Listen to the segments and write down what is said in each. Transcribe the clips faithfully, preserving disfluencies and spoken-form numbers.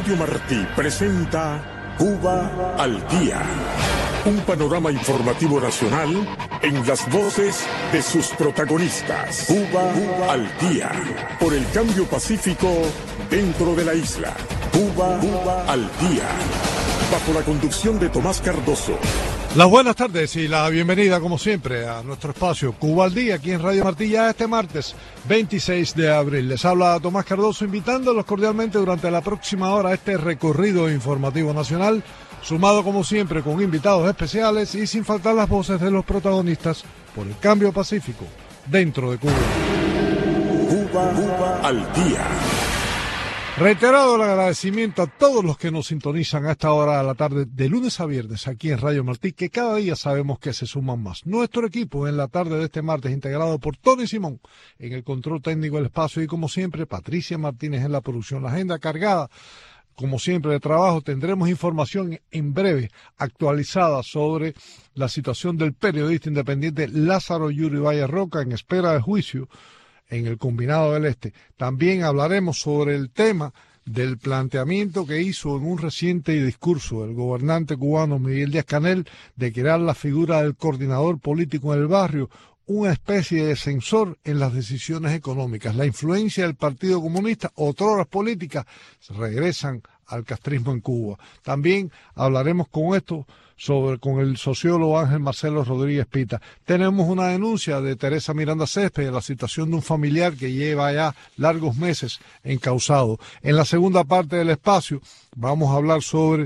Radio Martí presenta Cuba al Día, un panorama informativo nacional en las voces de sus protagonistas. Cuba, Cuba al Día, por el cambio pacífico dentro de la isla. Cuba, Cuba al Día, bajo la conducción de Tomás Cardoso. Las buenas tardes y la bienvenida, como siempre, a nuestro espacio Cuba al Día, aquí en Radio Martí, ya este martes veintiséis de abril. Les habla Tomás Cardoso, invitándolos cordialmente durante la próxima hora a este recorrido informativo nacional, sumado como siempre con invitados especiales y sin faltar las voces de los protagonistas por el cambio pacífico dentro de Cuba. Cuba, Cuba al Día. Reiterado el agradecimiento a todos los que nos sintonizan a esta hora de la tarde, de lunes a viernes, aquí en Radio Martí, que cada día sabemos que se suman más. Nuestro equipo en la tarde de este martes, integrado por Tony Simón en el control técnico del espacio y, como siempre, Patricia Martínez en la producción. La agenda cargada, como siempre, de trabajo. Tendremos información en breve actualizada sobre la situación del periodista independiente Lázaro Yuri Valle Roca en espera de juicio en el Combinado del Este. También hablaremos sobre el tema del planteamiento que hizo en un reciente discurso el gobernante cubano Miguel Díaz-Canel de crear la figura del coordinador político en el barrio, una especie de censor en las decisiones económicas. La influencia del Partido Comunista, otroras políticas, regresan al castrismo en Cuba. También hablaremos con esto sobre con el sociólogo Ángel Marcelo Rodríguez Pita. Tenemos una denuncia de Teresa Miranda Céspedes de la situación de un familiar que lleva ya largos meses encausado. En la segunda parte del espacio vamos a hablar sobre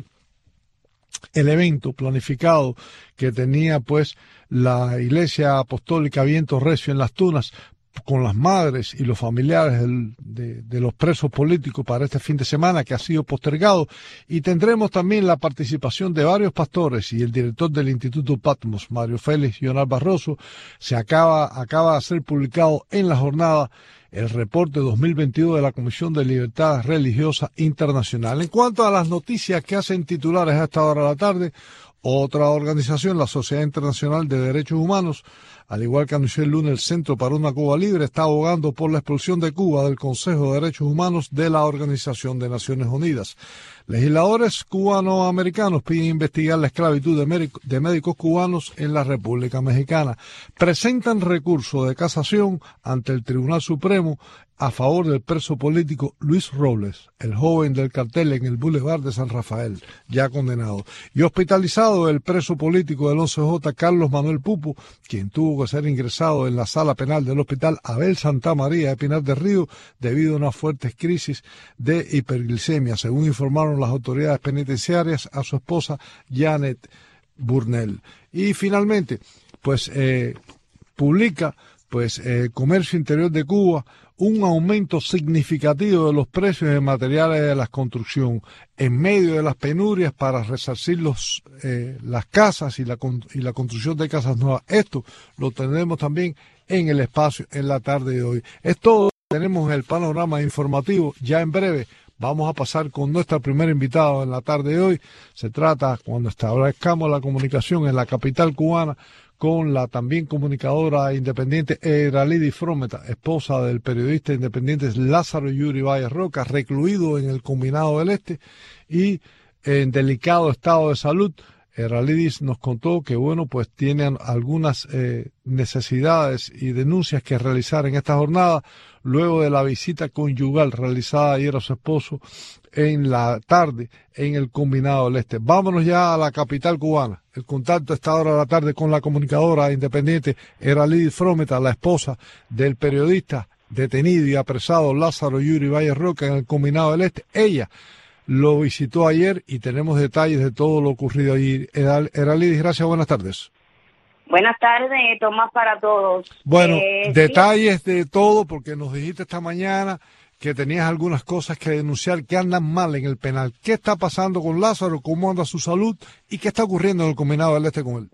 el evento planificado que tenía pues la Iglesia Apostólica Viento Recio en Las Tunas con las madres y los familiares del, de, de los presos políticos para este fin de semana, que ha sido postergado, y tendremos también la participación de varios pastores y el director del Instituto Patmos, Mario Félix Leonel Barroso. Se acaba, acaba de ser publicado en la jornada el reporte dos mil veintidós de la Comisión de Libertad Religiosa Internacional. En cuanto a las noticias que hacen titulares a esta hora de la tarde, otra organización, la Sociedad Internacional de Derechos Humanos, al igual que anunció el lunes el Centro para una Cuba Libre, está abogando por la expulsión de Cuba del Consejo de Derechos Humanos de la Organización de Naciones Unidas. Legisladores cubanoamericanos piden investigar la esclavitud de, médico, de médicos cubanos en la República Mexicana. Presentan recurso de casación ante el Tribunal Supremo a favor del preso político Luis Robles, el joven del cartel en el Boulevard de San Rafael, ya condenado. Y hospitalizado el preso político del once J, Carlos Manuel Pupo, quien tuvo que ser ingresado en la sala penal del Hospital Abel Santa María de Pinar del Río debido a una fuerte crisis de hiperglicemia, según informaron las autoridades penitenciarias a su esposa Janet Burnell. Y finalmente, pues eh, publica pues eh, Comercio Interior de Cuba un aumento significativo de los precios de materiales de la construcción en medio de las penurias para resarcir los, eh, las casas y la, y la construcción de casas nuevas. Esto lo tendremos también en el espacio en la tarde de hoy. Es todo. Tenemos el panorama informativo. Ya en breve vamos a pasar con nuestra primera invitada en la tarde de hoy. Se trata, cuando establezcamos la comunicación en la capital cubana, con la también comunicadora independiente Eralidi Frometa, esposa del periodista independiente Lázaro Yuri Valle Roca, recluido en el Combinado del Este y en delicado estado de salud. Eralidis nos contó que, bueno, pues tienen algunas eh, necesidades y denuncias que realizar en esta jornada, luego de la visita conyugal realizada ayer a su esposo en la tarde en el Combinado del Este. Vámonos ya a la capital cubana. El contacto a esta hora de la tarde con la comunicadora independiente Eralidis Frometa, la esposa del periodista detenido y apresado Lázaro Yuri Valle Roca en el Combinado del Este. Ella lo visitó ayer y tenemos detalles de todo lo ocurrido allí. Eralidis, gracias, buenas tardes. Buenas tardes, Tomás, para todos. Bueno, eh, detalles sí. de todo, porque nos dijiste esta mañana que tenías algunas cosas que denunciar que andan mal en el penal. ¿Qué está pasando con Lázaro? ¿Cómo anda su salud? ¿Y qué está ocurriendo en el Combinado del Este con él?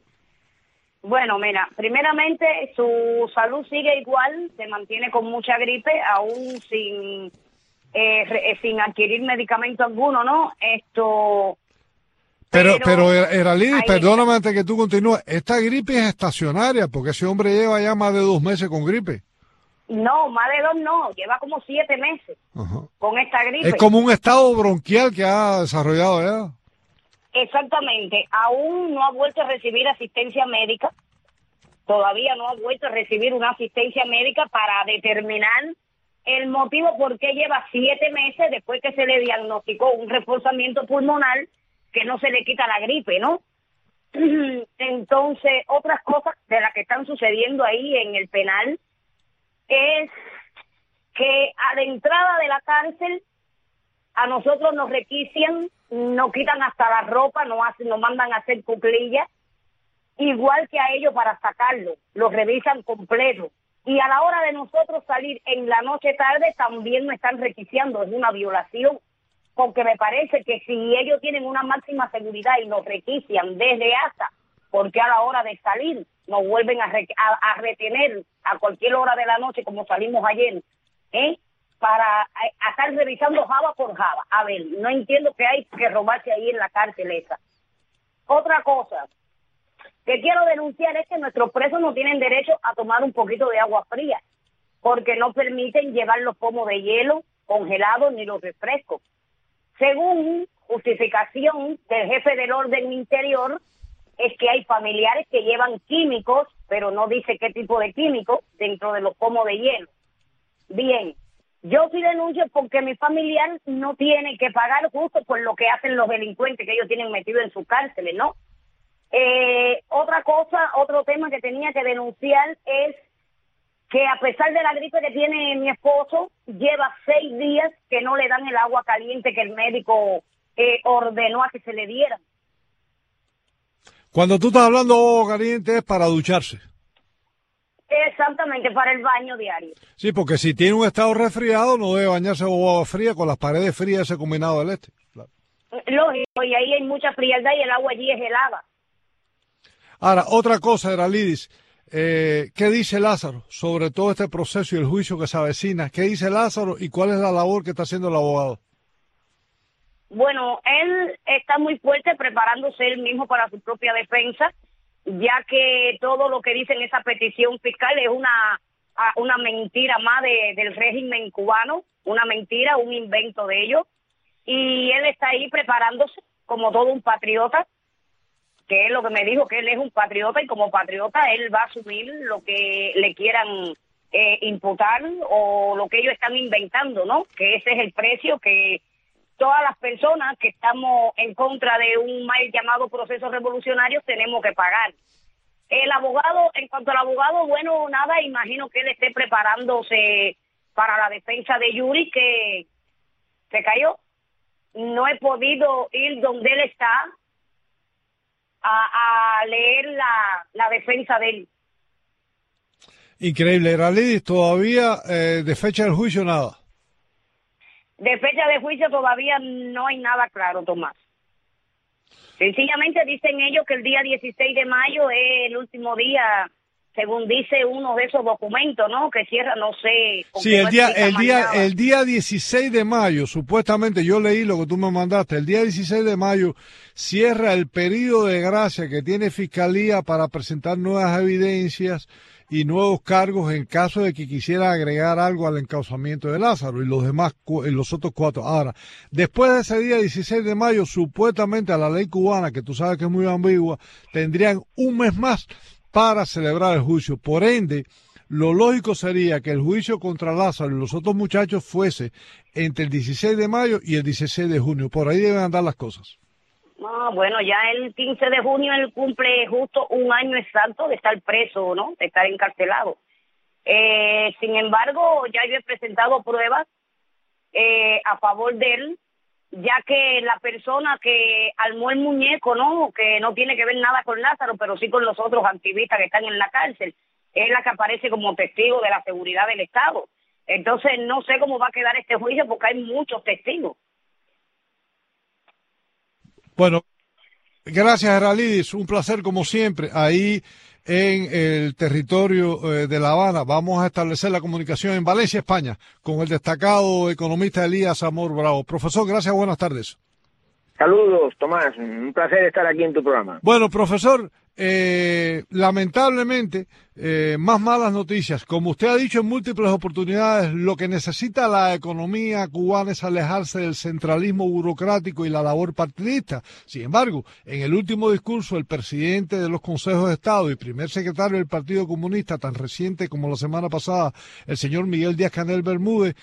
Bueno, mira, primeramente su salud sigue igual, se mantiene con mucha gripe, aún sin... Eh, re, sin adquirir medicamento alguno, ¿no? Esto... Pero, pero, pero Eralidis, perdóname antes que tú continúes, esta gripe es estacionaria, porque ese hombre lleva ya más de dos meses con gripe. No, más de dos no, lleva como siete meses Ajá. con esta gripe. Es como un estado bronquial que ha desarrollado ya. Exactamente, aún no ha vuelto a recibir asistencia médica, todavía no ha vuelto a recibir una asistencia médica para determinar el motivo por qué lleva siete meses después que se le diagnosticó un reforzamiento pulmonar que no se le quita la gripe, ¿no? Entonces, otras cosas de las que están sucediendo ahí en el penal es que a la entrada de la cárcel a nosotros nos requisian, nos quitan hasta la ropa, nos hacen, nos mandan a hacer cuclillas, igual que a ellos para sacarlo, los revisan completo. Y a la hora de nosotros salir en la noche tarde también nos están requisiando, es una violación, porque me parece que si ellos tienen una máxima seguridad y nos requisian desde hasta, porque a la hora de salir nos vuelven a, re, a, a retener a cualquier hora de la noche como salimos ayer, ¿eh? para a, a estar revisando java por java. A ver, no entiendo que hay que robarse ahí en la cárcel esa. Otra cosa que quiero denunciar es que nuestros presos no tienen derecho a tomar un poquito de agua fría, porque no permiten llevar los pomos de hielo congelados ni los refrescos. Según justificación del jefe del orden interior, es que hay familiares que llevan químicos, pero no dice qué tipo de químicos, dentro de los pomos de hielo. Bien, yo sí denuncio porque mi familiar no tiene que pagar justo por lo que hacen los delincuentes que ellos tienen metidos en sus cárceles, ¿no? Eh, otra cosa, otro tema que tenía que denunciar es que a pesar de la gripe que tiene mi esposo, lleva seis días que no le dan el agua caliente que el médico eh, ordenó a que se le diera. Cuando tú estás hablando de agua caliente es para ducharse. Exactamente, para el baño diario. Sí, porque si tiene un estado resfriado no debe bañarse con agua fría con las paredes frías de ese combinado del este. Claro. Lógico, y ahí hay mucha frialdad y el agua allí es helada. Ahora, otra cosa, Eralidis, eh, ¿qué dice Lázaro sobre todo este proceso y el juicio que se avecina? ¿Qué dice Lázaro y cuál es la labor que está haciendo el abogado? Bueno, él está muy fuerte preparándose él mismo para su propia defensa, ya que todo lo que dice en esa petición fiscal es una, una mentira más de, del régimen cubano, una mentira, un invento de ellos, y él está ahí preparándose como todo un patriota, que es lo que me dijo, que él es un patriota y como patriota él va a asumir lo que le quieran eh, imputar o lo que ellos están inventando, ¿no? Que ese es el precio que todas las personas que estamos en contra de un mal llamado proceso revolucionario tenemos que pagar. El abogado, en cuanto al abogado, bueno, nada, imagino que él esté preparándose para la defensa de Yuri, que se cayó. No he podido ir donde él está a, a leer la, la defensa de él. Increíble, Eralidis, todavía eh, de fecha del juicio nada. De fecha de juicio todavía no hay nada claro, Tomás. Sencillamente dicen ellos que el día dieciséis de mayo es el último día, según dice uno de esos documentos, ¿no? Que cierra, no sé. Sí, el día, el día, el día dieciséis de mayo, supuestamente, yo leí lo que tú me mandaste, el día dieciséis de mayo cierra el periodo de gracia que tiene Fiscalía para presentar nuevas evidencias y nuevos cargos en caso de que quisiera agregar algo al encauzamiento de Lázaro y los demás, los otros cuatro. Ahora, después de ese día dieciséis de mayo, supuestamente a la ley cubana, que tú sabes que es muy ambigua, tendrían un mes más para celebrar el juicio. Por ende, lo lógico sería que el juicio contra Lázaro y los otros muchachos fuese entre el dieciséis de mayo y el dieciséis de junio. Por ahí deben andar las cosas. Ah, bueno, ya el quince de junio él cumple justo un año exacto de estar preso, ¿no? De estar encarcelado. Eh, sin embargo, ya yo he presentado pruebas eh, a favor de él, ya que la persona que armó el muñeco, ¿no? Que no tiene que ver nada con Lázaro, pero sí con los otros activistas que están en la cárcel, es la que aparece como testigo de la seguridad del Estado. Entonces, no sé cómo va a quedar este juicio porque hay muchos testigos. Bueno, gracias, Eralidis, un placer como siempre ahí en el territorio eh, de La Habana. Vamos a establecer la comunicación en Valencia, España, con el destacado economista Elías Amor Bravo. Profesor, gracias, buenas tardes. Saludos, Tomás, un placer estar aquí en tu programa. Bueno, profesor, eh, lamentablemente, eh, más malas noticias. Como usted ha dicho en múltiples oportunidades, lo que necesita la economía cubana es alejarse del centralismo burocrático y la labor partidista. Sin embargo, en el último discurso, el presidente de los consejos de Estado y primer secretario del Partido Comunista, tan reciente como la semana pasada, el señor Miguel Díaz-Canel Bermúdez,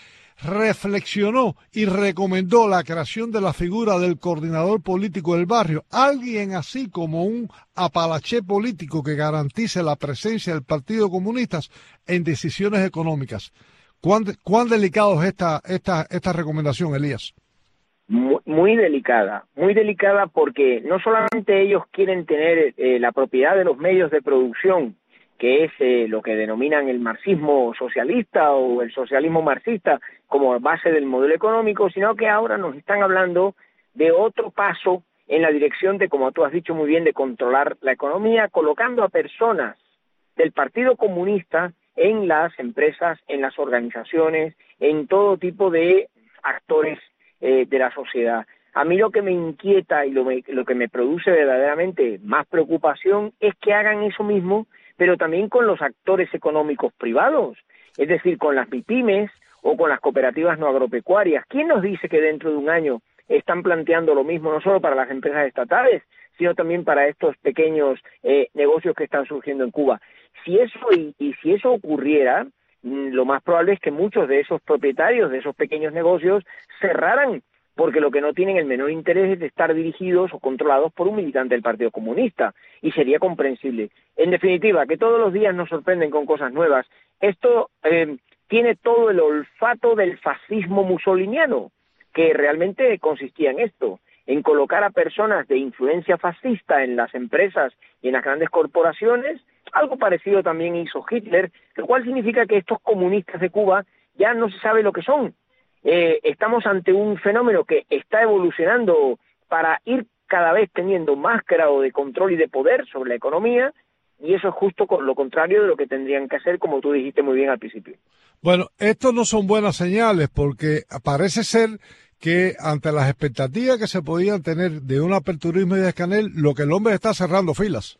reflexionó y recomendó la creación de la figura del coordinador político del barrio, alguien así como un apalaché político que garantice la presencia del Partido Comunista en decisiones económicas. ¿Cuán, cuán delicado es esta, esta, esta recomendación, Elías? Muy, muy delicada, muy delicada porque no solamente ellos quieren tener eh, la propiedad de los medios de producción, que es eh, lo que denominan el marxismo socialista o el socialismo marxista como base del modelo económico, sino que ahora nos están hablando de otro paso en la dirección de, como tú has dicho muy bien, de controlar la economía, colocando a personas del Partido Comunista en las empresas, en las organizaciones, en todo tipo de actores eh, de la sociedad. A mí lo que me inquieta y lo, me, lo que me produce verdaderamente más preocupación es que hagan eso mismo, pero también con los actores económicos privados, es decir, con las MIPYMES o con las cooperativas no agropecuarias. ¿Quién nos dice que dentro de un año están planteando lo mismo, no solo para las empresas estatales, sino también para estos pequeños eh, negocios que están surgiendo en Cuba? Si eso y, y si eso ocurriera, lo más probable es que muchos de esos propietarios de esos pequeños negocios cerraran, porque lo que no tienen el menor interés es de estar dirigidos o controlados por un militante del Partido Comunista, y sería comprensible. En definitiva, que todos los días nos sorprenden con cosas nuevas. Esto eh, tiene todo el olfato del fascismo mussoliniano, que realmente consistía en esto, en colocar a personas de influencia fascista en las empresas y en las grandes corporaciones. Algo parecido también hizo Hitler, lo cual significa que estos comunistas de Cuba ya no se sabe lo que son. Eh, estamos ante un fenómeno que está evolucionando para ir cada vez teniendo más grado de control y de poder sobre la economía, y eso es justo lo contrario de lo que tendrían que hacer, como tú dijiste muy bien al principio. Bueno, estos no son buenas señales porque parece ser que ante las expectativas que se podían tener de un aperturismo de Díaz-Canel, lo que el hombre está cerrando filas.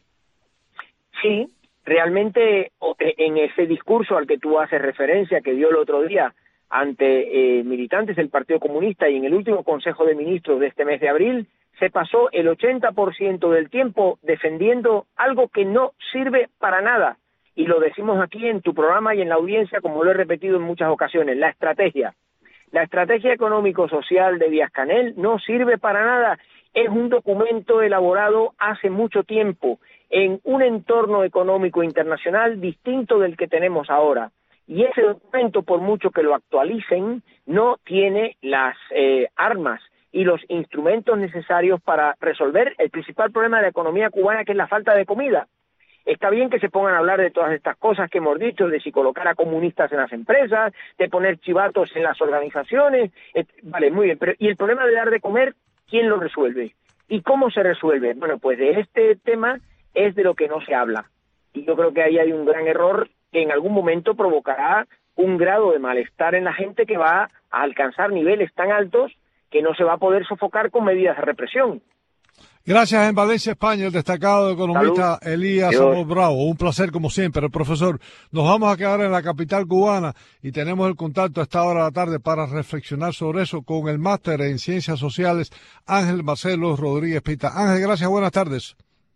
Sí, realmente en ese discurso al que tú haces referencia, que dio el otro día ante eh, militantes del Partido Comunista y en el último Consejo de Ministros de este mes de abril, se pasó el ochenta por ciento del tiempo defendiendo algo que no sirve para nada. Y lo decimos aquí en tu programa y en la audiencia, como lo he repetido en muchas ocasiones, la estrategia. La estrategia económico-social de Díaz-Canel no sirve para nada. Es un documento elaborado hace mucho tiempo en un entorno económico internacional distinto del que tenemos ahora. Y ese documento, por mucho que lo actualicen, no tiene las eh, armas y los instrumentos necesarios para resolver el principal problema de la economía cubana, que es la falta de comida. Está bien que se pongan a hablar de todas estas cosas que hemos dicho, de si colocar a comunistas en las empresas, de poner chivatos en las organizaciones, eh, vale, muy bien, pero ¿y el problema de dar de comer, quién lo resuelve? ¿Y cómo se resuelve? Bueno, pues de este tema es de lo que no se habla. Y yo creo que ahí hay un gran error que en algún momento provocará un grado de malestar en la gente que va a alcanzar niveles tan altos que no se va a poder sofocar con medidas de represión. Gracias. En Valencia, España, el destacado economista Salud. Elías Amos Bravo. Un placer como siempre, profesor. Nos vamos a quedar en la capital cubana y tenemos el contacto a esta hora de la tarde para reflexionar sobre eso con el máster en Ciencias Sociales, Ángel Marcelo Rodríguez Pita. Ángel, gracias, buenas tardes.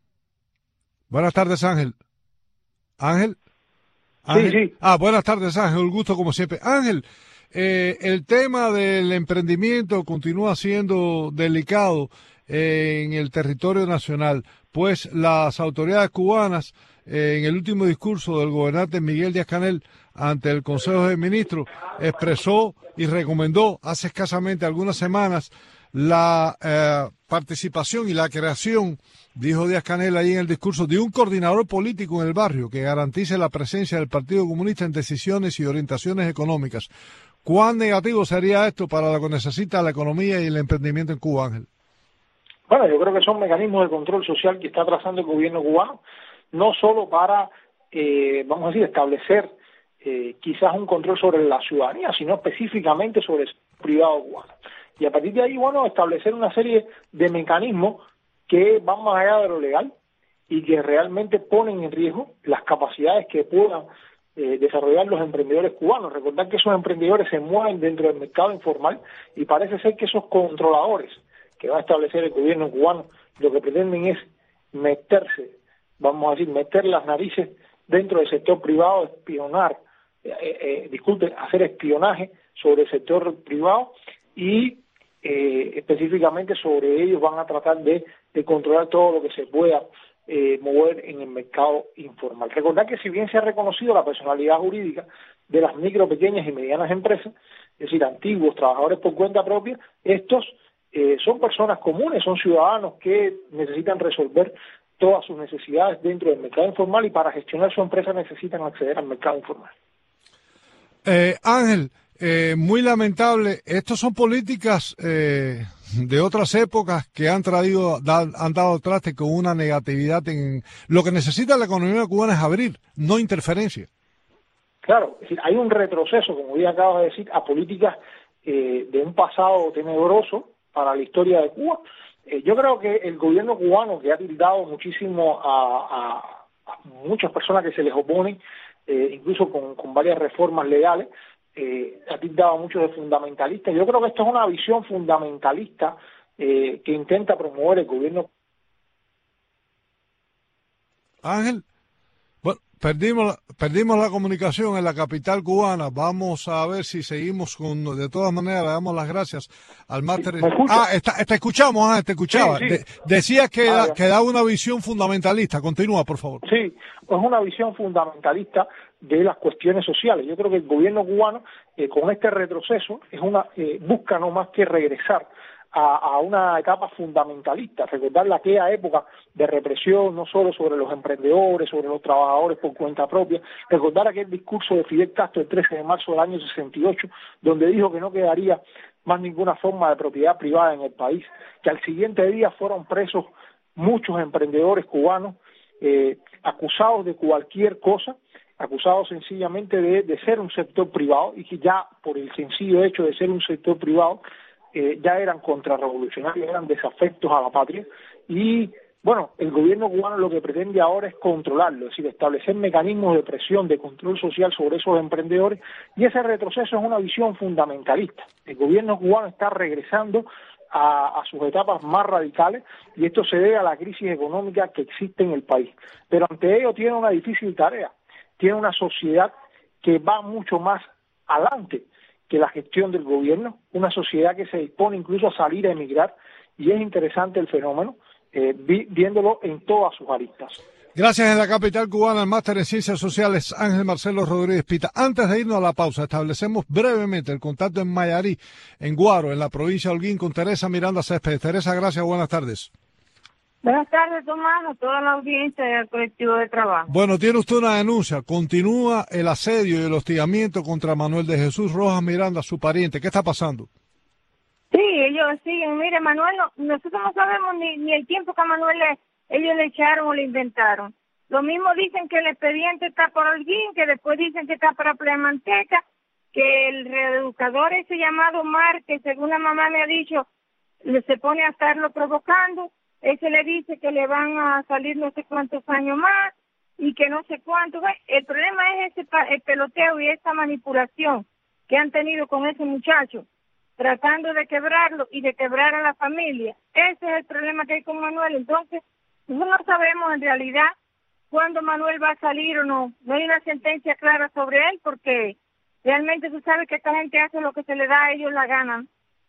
Buenas tardes, Ángel. Ángel. Ángel. Sí, sí. Ah, buenas tardes, Ángel. Un gusto como siempre. Ángel, eh, el tema del emprendimiento continúa siendo delicado en el territorio nacional, pues las autoridades cubanas, eh, en el último discurso del gobernante Miguel Díaz-Canel ante el Consejo de Ministros, expresó y recomendó hace escasamente algunas semanas la eh, participación y la creación, dijo Díaz-Canel ahí en el discurso, de un coordinador político en el barrio que garantice la presencia del Partido Comunista en decisiones y orientaciones económicas. ¿Cuán negativo sería esto para lo que necesita la economía y el emprendimiento en Cuba, Ángel? Bueno, yo creo que son mecanismos de control social que está trazando el gobierno cubano, no solo para, eh, vamos a decir, establecer eh, quizás un control sobre la ciudadanía, sino específicamente sobre el privado cubano. Y a partir de ahí, bueno, establecer una serie de mecanismos que van más allá de lo legal y que realmente ponen en riesgo las capacidades que puedan eh, desarrollar los emprendedores cubanos. Recordar que esos emprendedores se mueven dentro del mercado informal y parece ser que esos controladores que va a establecer el gobierno cubano lo que pretenden es meterse, vamos a decir, meter las narices dentro del sector privado, espionar, eh, eh, disculpen, hacer espionaje sobre el sector privado y eh, específicamente sobre ellos van a tratar de, de controlar todo lo que se pueda eh, mover en el mercado informal. Recordar que si bien se ha reconocido la personalidad jurídica de las micro, pequeñas y medianas empresas, es decir, antiguos trabajadores por cuenta propia, estos eh, son personas comunes, son ciudadanos que necesitan resolver todas sus necesidades dentro del mercado informal y para gestionar su empresa necesitan acceder al mercado informal. Eh, Ángel, eh, muy lamentable, estas son políticas eh, de otras épocas que han traído, da, han dado traste con una negatividad en lo que necesita la economía cubana es abrir, no interferencia. Claro, es decir, hay un retroceso, como bien acabas de decir, a políticas eh, de un pasado tenebroso para la historia de Cuba. Eh, yo creo que el gobierno cubano, que ha tildado muchísimo a, a, a muchas personas que se les oponen, eh, incluso con, con varias reformas legales, eh, ha tildado a muchos de fundamentalistas. Yo creo que esto es una visión fundamentalista eh, que intenta promover el gobierno. Ángel, bueno, perdimos, perdimos la comunicación en la capital cubana. Vamos a ver si seguimos con, de todas maneras, le damos las gracias al máster. ¿Me escucha? Ah, está, te escuchamos, Ángel, te escuchaba. Sí, sí. De, decías que, ah, da, que da una visión fundamentalista. Continúa, por favor. Sí, es una visión fundamentalista de las cuestiones sociales. Yo creo que el gobierno cubano, eh, con este retroceso, es una eh, busca no más que regresar a, a una etapa fundamentalista, recordar aquella época de represión, no solo sobre los emprendedores, sobre los trabajadores por cuenta propia, recordar aquel discurso de Fidel Castro el trece de marzo del año sesenta y ocho, donde dijo que no quedaría más ninguna forma de propiedad privada en el país, que al siguiente día fueron presos muchos emprendedores cubanos eh, acusados de cualquier cosa, acusados sencillamente de, de ser un sector privado y que ya por el sencillo hecho de ser un sector privado eh, ya eran contrarrevolucionarios, eran desafectos a la patria y bueno, el gobierno cubano lo que pretende ahora es controlarlo, es decir, establecer mecanismos de presión, de control social sobre esos emprendedores y ese retroceso es una visión fundamentalista. El gobierno cubano está regresando A, a sus etapas más radicales y esto se debe a la crisis económica que existe en el país. Pero ante ello tiene una difícil tarea, tiene una sociedad que va mucho más adelante que la gestión del gobierno, una sociedad que se dispone incluso a salir a emigrar y es interesante el fenómeno eh, vi, viéndolo en todas sus aristas. Gracias en la capital cubana, el máster en Ciencias Sociales, Ángel Marcelo Rodríguez Pita. Antes de irnos a la pausa, establecemos brevemente el contacto en Mayarí, en Guaro, en la provincia de Holguín, con Teresa Miranda Céspedes. Teresa, gracias, buenas tardes. Buenas tardes, Tomás, a toda la audiencia del colectivo de trabajo. Bueno, tiene usted una denuncia. Continúa el asedio y el hostigamiento contra Manuel de Jesús Rojas Miranda, su pariente. ¿Qué está pasando? Sí, ellos siguen. Mire, Manuel, no, nosotros no sabemos ni, ni el tiempo que a Manuel le... ellos le echaron o le inventaron. Lo mismo dicen que el expediente está por Holguín, que después dicen que está para Plemanteca, que el reeducador ese llamado Mar, que según la mamá me ha dicho, le se pone a estarlo provocando, ese le dice que le van a salir no sé cuántos años más y que no sé cuánto. El problema es ese el peloteo y esa manipulación que han tenido con ese muchacho, tratando de quebrarlo y de quebrar a la familia. Ese es el problema que hay con Manuel. Entonces, no sabemos en realidad cuándo Manuel va a salir o no. No hay una sentencia clara sobre él porque realmente tú sabes que esta gente hace lo que se le da a ellos la gana.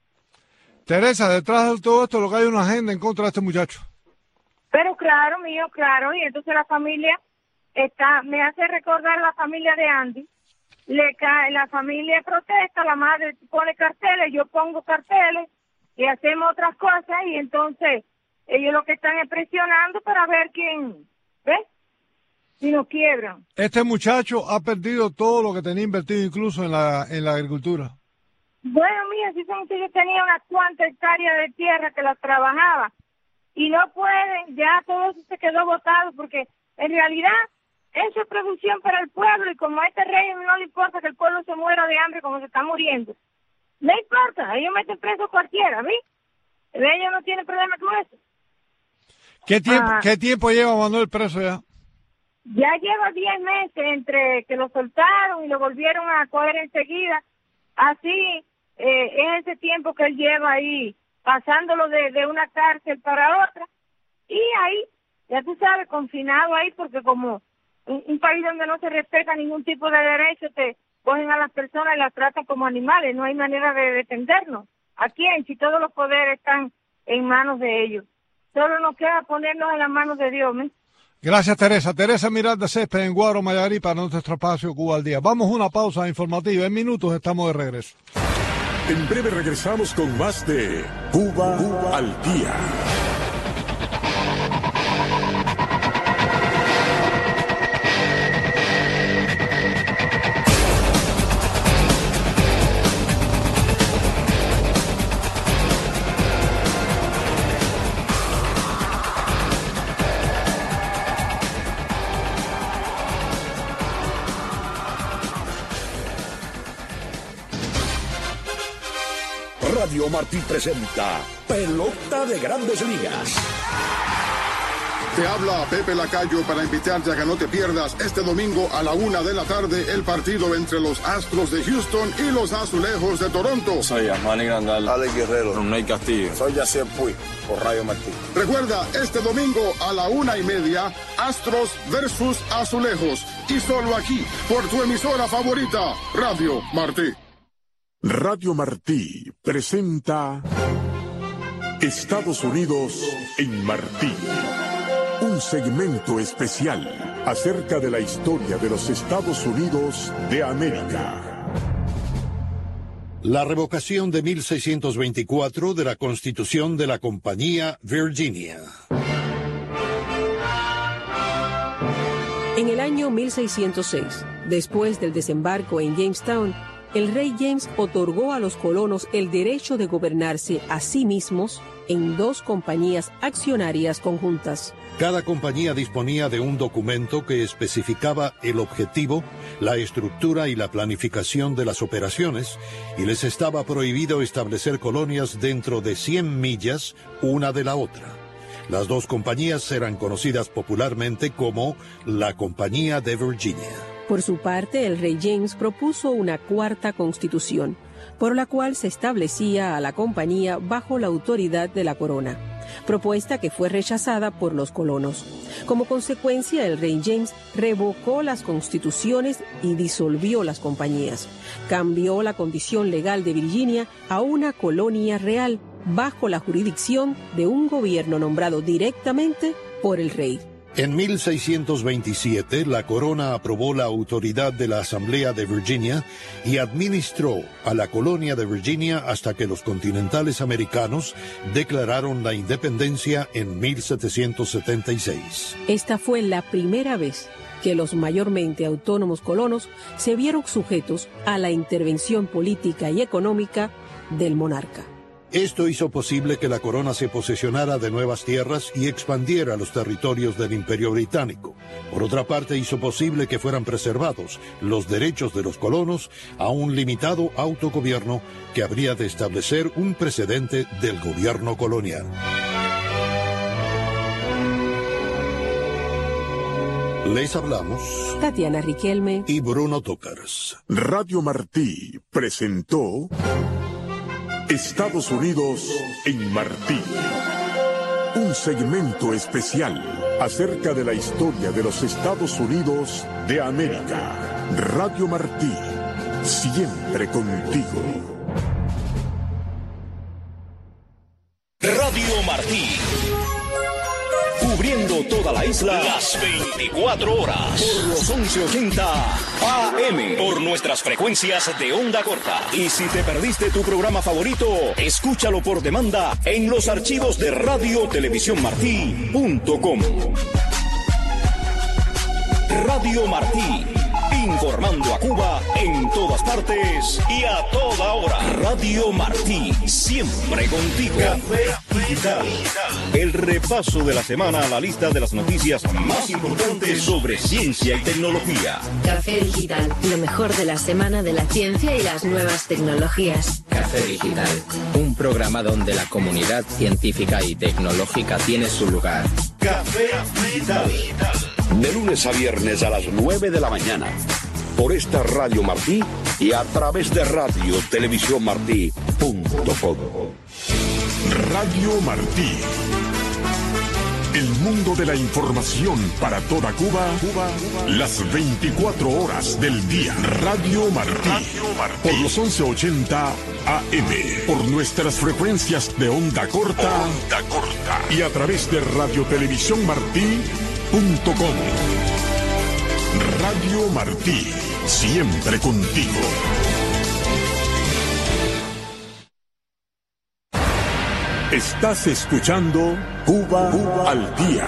Teresa, detrás de todo esto lo que hay una agenda en contra de este muchacho. Pero claro, mío, claro. Y entonces la familia está, me hace recordar la familia de Andy. Le cae, la familia protesta, la madre pone carteles, yo pongo carteles y hacemos otras cosas y entonces ellos lo que están es presionando para ver quién, ¿ves? Si nos quiebran. Este muchacho ha perdido todo lo que tenía invertido incluso en la en la agricultura. Bueno, mira, si ese muchacho tenía unas cuantas hectáreas de tierra que las trabajaba y no pueden, ya todo eso se quedó botado porque en realidad eso es producción para el pueblo y como a este rey no le importa que el pueblo se muera de hambre como se está muriendo. No importa, ellos meten preso cualquiera, ¿ves? Ellos no tienen problema con eso. ¿Qué tiempo, Ajá. ¿Qué tiempo lleva Manuel preso ya? Ya lleva diez meses entre que lo soltaron y lo volvieron a coger enseguida. Así eh, es ese tiempo que él lleva ahí, pasándolo de, de una cárcel para otra. Y ahí, ya tú sabes, confinado ahí, porque como un, un país donde no se respeta ningún tipo de derecho, te cogen a las personas y las tratan como animales. No hay manera de defendernos. ¿A quién? Si todos los poderes están en manos de ellos. Solo nos queda ponernos en las manos de Dios, ¿eh? Gracias, Teresa. Teresa Miranda Césped en Guaro, Mayarí, para nuestro espacio Cuba al Día. Vamos a una pausa informativa. En minutos estamos de regreso. En breve regresamos con más de Cuba, Cuba al Día. Radio Martí presenta Pelota de Grandes Ligas. Te habla Pepe Lacayo para invitarte a que no te pierdas este domingo a la una de la tarde el partido entre los Astros de Houston y los Azulejos de Toronto. Soy Manny Grandal, Alex Guerrero, Ronald Castillo. Soy Yacier Puig, por Radio Martí. Recuerda, este domingo a la una y media, Astros versus Azulejos. Y solo aquí, por tu emisora favorita, Radio Martí. Radio Martí presenta Estados Unidos en Martí. Un segmento especial acerca de la historia de los Estados Unidos de América. La revocación de mil seiscientos veinticuatro de la Constitución de la Compañía Virginia. En el año mil seiscientos seis, después del desembarco en Jamestown, el rey James otorgó a los colonos el derecho de gobernarse a sí mismos en dos compañías accionarias conjuntas. Cada compañía disponía de un documento que especificaba el objetivo, la estructura y la planificación de las operaciones, y les estaba prohibido establecer colonias dentro de cien millas una de la otra. Las dos compañías eran conocidas popularmente como la Compañía de Virginia. Por su parte, el rey James propuso una cuarta constitución, por la cual se establecía a la compañía bajo la autoridad de la corona, propuesta que fue rechazada por los colonos. Como consecuencia, el rey James revocó las constituciones y disolvió las compañías. Cambió la condición legal de Virginia a una colonia real, bajo la jurisdicción de un gobierno nombrado directamente por el rey. En mil seiscientos veintisiete, la corona aprobó la autoridad de la Asamblea de Virginia y administró a la colonia de Virginia hasta que los continentales americanos declararon la independencia en mil setecientos setenta y seis. Esta fue la primera vez que los mayormente autónomos colonos se vieron sujetos a la intervención política y económica del monarca. Esto hizo posible que la corona se posesionara de nuevas tierras y expandiera los territorios del Imperio Británico. Por otra parte, hizo posible que fueran preservados los derechos de los colonos a un limitado autogobierno que habría de establecer un precedente del gobierno colonial. Les hablamos Tatiana Riquelme y Bruno Tócars. Radio Martí presentó Estados Unidos en Martí. Un segmento especial acerca de la historia de los Estados Unidos de América. Radio Martí, siempre contigo. Radio Martí. Cubriendo toda la isla las veinticuatro horas por los once ochenta A M por nuestras frecuencias de onda corta. Y si te perdiste tu programa favorito, escúchalo por demanda en los archivos de radio televisión martí punto com. Radio Martí, informando a Cuba en todas partes y a toda hora. Radio Martí, siempre contigo. Café Digital. El repaso de la semana a la lista de las noticias más importantes sobre ciencia y tecnología. Café Digital, lo mejor de la semana de la ciencia y las nuevas tecnologías. Café Digital, un programa donde la comunidad científica y tecnológica tiene su lugar. Café Digital. De lunes a viernes a las nueve de la mañana. Por esta Radio Martí y a través de radio televisión martí punto com. Radio Martí. El mundo de la información para toda Cuba, Cuba, las veinticuatro horas del día. Radio Martí. Radio Martí. Por los once ochenta A M. Por nuestras frecuencias de onda corta. Onda corta. Y a través de radio televisión martí punto com. Radio Martí. Siempre contigo. Estás escuchando Cuba, Cuba al Día.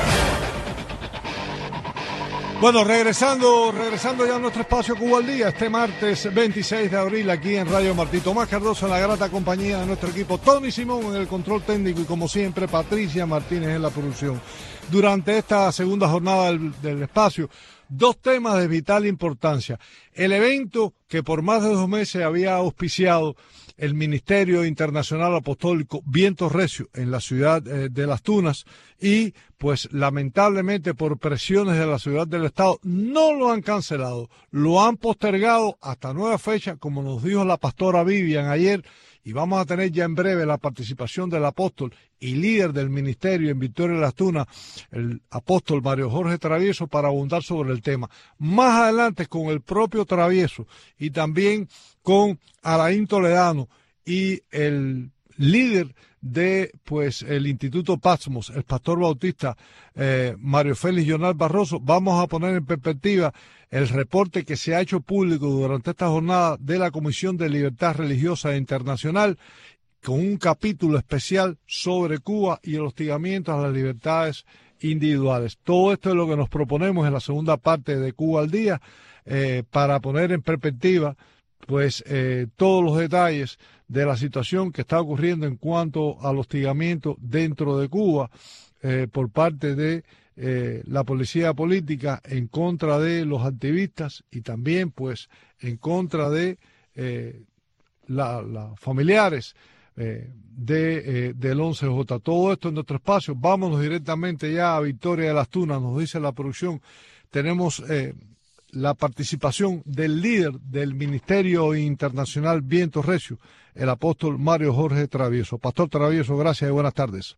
Bueno, regresando, regresando ya a nuestro espacio Cuba al Día, este martes veintiséis de abril aquí en Radio Martí. Tomás Cardoso en la grata compañía de nuestro equipo, Tony Simón en el control técnico y como siempre Patricia Martínez en la producción. Durante esta segunda jornada del, del espacio, dos temas de vital importancia. El evento que por más de dos meses había auspiciado el Ministerio Internacional Apostólico Viento Recio en la ciudad eh, de Las Tunas y pues lamentablemente por presiones de la ciudad del Estado no lo han cancelado, lo han postergado hasta nueva fecha, como nos dijo la pastora Vivian ayer, y vamos a tener ya en breve la participación del apóstol y líder del ministerio en Victoria de Las Tunas, el apóstol Mario Jorge Travieso, para abundar sobre el tema. Más adelante con el propio Travieso y también con Alain Toledano y el líder de pues el Instituto Patmos, el pastor bautista eh, Mario Félix Jonal Barroso, vamos a poner en perspectiva el reporte que se ha hecho público durante esta jornada de la Comisión de Libertad Religiosa Internacional, con un capítulo especial sobre Cuba y el hostigamiento a las libertades individuales. Todo esto es lo que nos proponemos en la segunda parte de Cuba al Día, eh, para poner en perspectiva pues eh, todos los detalles de la situación que está ocurriendo en cuanto al hostigamiento dentro de Cuba eh, por parte de eh, la policía política en contra de los activistas y también pues en contra de eh, la, la familiares eh, de, eh, del once J. Todo esto en nuestro espacio. Vámonos directamente ya a Victoria de Las Tunas, nos dice la producción. Tenemos eh, la participación del líder del Ministerio Internacional Viento Recio, el apóstol Mario Jorge Travieso. Pastor Travieso, gracias y buenas tardes.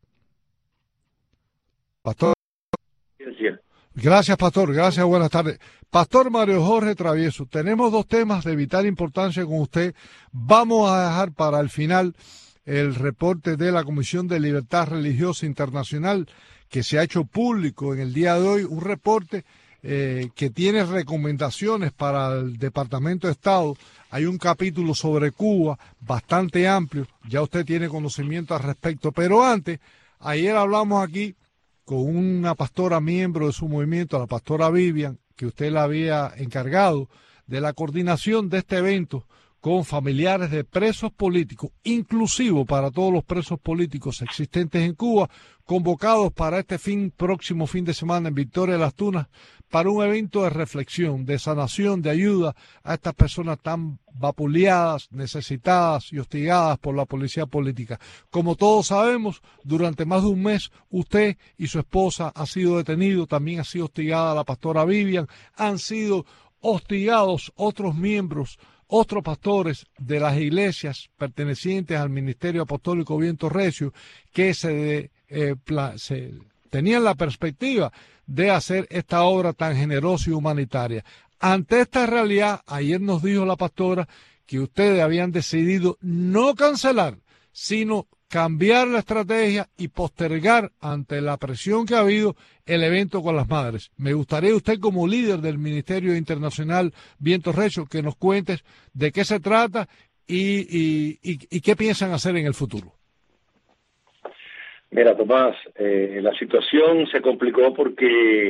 Pastor. Gracias, pastor. Gracias, buenas tardes. Pastor Mario Jorge Travieso, tenemos dos temas de vital importancia con usted. Vamos a dejar para el final el reporte de la Comisión de Libertad Religiosa Internacional que se ha hecho público en el día de hoy, un reporte eh, que tiene recomendaciones para el Departamento de Estado. Hay un capítulo sobre Cuba bastante amplio, ya usted tiene conocimiento al respecto, pero antes, ayer hablamos aquí con una pastora miembro de su movimiento, la pastora Vivian, que usted la había encargado de la coordinación de este evento con familiares de presos políticos, inclusivo para todos los presos políticos existentes en Cuba, convocados para este fin próximo fin de semana en Victoria de Las Tunas, para un evento de reflexión, de sanación, de ayuda a estas personas tan vapuleadas, necesitadas y hostigadas por la policía política. Como todos sabemos, durante más de un mes usted y su esposa han sido detenidos, también ha sido hostigada la pastora Vivian, han sido hostigados otros miembros, otros pastores de las iglesias pertenecientes al Ministerio Apostólico Viento Recio, que se, eh, se tenían la perspectiva de hacer esta obra tan generosa y humanitaria. Ante esta realidad, ayer nos dijo la pastora que ustedes habían decidido no cancelar, sino cambiar la estrategia y postergar ante la presión que ha habido el evento con las madres. Me gustaría usted, como líder del Ministerio Internacional Viento Recio, que nos cuentes de qué se trata y, y, y, y qué piensan hacer en el futuro. Mira, Tomás, eh, la situación se complicó porque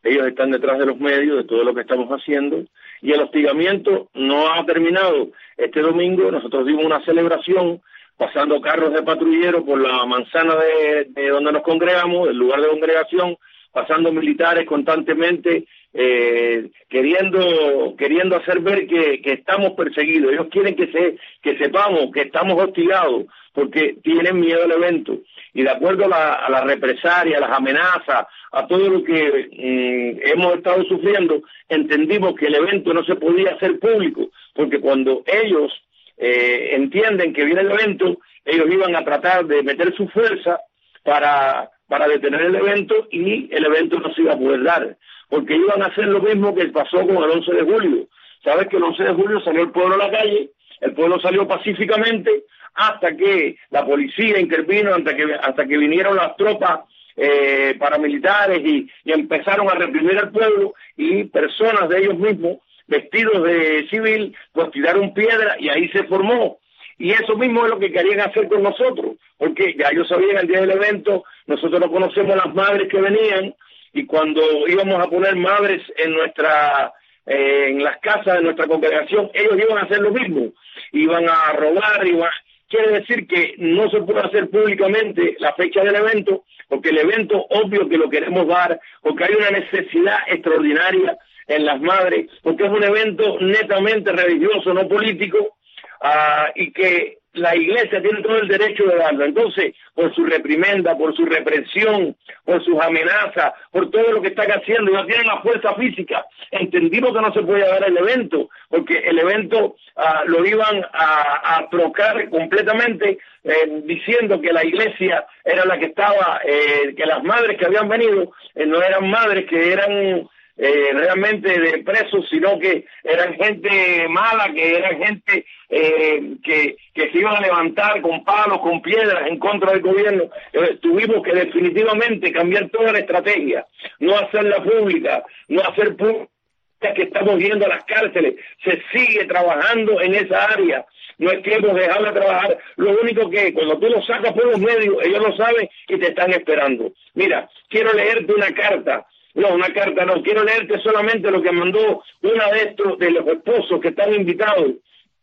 ellos están detrás de los medios, de todo lo que estamos haciendo, y el hostigamiento no ha terminado. Este domingo nosotros dimos una celebración pasando carros de patrulleros por la manzana de, de donde nos congregamos, el lugar de congregación, pasando militares constantemente, eh, queriendo queriendo hacer ver que, que estamos perseguidos. Ellos quieren que se que sepamos que estamos hostigados porque tienen miedo al evento. Y de acuerdo a la, a la represalia, a las amenazas, a todo lo que eh, hemos estado sufriendo, entendimos que el evento no se podía hacer público, porque cuando ellos eh, entienden que viene el evento, ellos iban a tratar de meter su fuerza para... para detener el evento, y el evento no se iba a poder dar, porque iban a hacer lo mismo que pasó con el once de julio. Sabes que el once de julio salió el pueblo a la calle, el pueblo salió pacíficamente, hasta que la policía intervino, hasta que, hasta que vinieron las tropas eh, paramilitares y, y empezaron a reprimir al pueblo, y personas de ellos mismos, vestidos de civil, pues tiraron piedra, y ahí se formó. Y eso mismo es lo que querían hacer con nosotros, porque ya ellos sabían el día del evento, nosotros no conocemos las madres que venían, y cuando íbamos a poner madres en nuestra eh, en las casas de nuestra congregación, ellos iban a hacer lo mismo, iban a robar, iban... Quiere decir que no se puede hacer públicamente la fecha del evento, porque el evento obvio que lo queremos dar, porque hay una necesidad extraordinaria en las madres, porque es un evento netamente religioso, no político, Uh, y que la iglesia tiene todo el derecho de darlo. Entonces, por su reprimenda, por su represión, por sus amenazas, por todo lo que están haciendo, no tienen la fuerza física. Entendimos que no se podía dar el evento, porque el evento uh, lo iban a, a trocar completamente, eh, diciendo que la iglesia era la que estaba, eh, que las madres que habían venido eh, no eran madres que eran... Eh, realmente de presos, sino que eran gente mala, que eran gente eh, que, que se iban a levantar con palos, con piedras en contra del gobierno. Eh, tuvimos que definitivamente cambiar toda la estrategia, no hacerla pública, no hacer pública que estamos viendo a las cárceles, se sigue trabajando en esa área. No es que hemos dejado de trabajar, lo único que cuando tú lo sacas por los medios, ellos lo saben y te están esperando. Mira, quiero leerte una carta. No, una carta no, quiero leerte solamente lo que mandó una de estos, de los esposos que están invitados,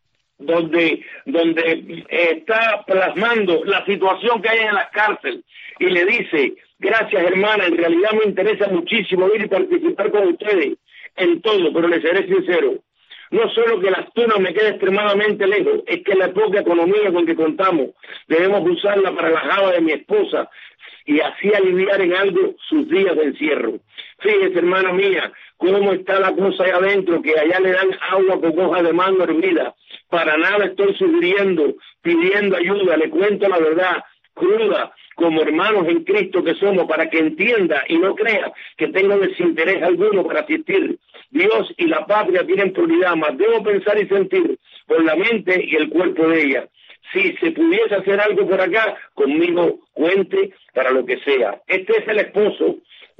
donde, donde está plasmando la situación que hay en las cárceles, y le dice: gracias hermana, en realidad me interesa muchísimo ir y participar con ustedes en todo, pero les seré sincero, no solo que las tunas me quede extremadamente lejos, es que la poca economía con que contamos debemos usarla para la java de mi esposa, y así aliviar en algo sus días de encierro. Fíjese, hermana mía, cómo está la cosa ahí adentro, que allá le dan agua con hoja de mango hervida. Para nada estoy sufriendo, pidiendo ayuda, le cuento la verdad, cruda, como hermanos en Cristo que somos, para que entienda y no crea que tengo desinterés alguno para asistir. Dios y la patria tienen prioridad, más debo pensar y sentir por la mente y el cuerpo de ella. Si se pudiese hacer algo por acá, conmigo cuente para lo que sea. Este es el esposo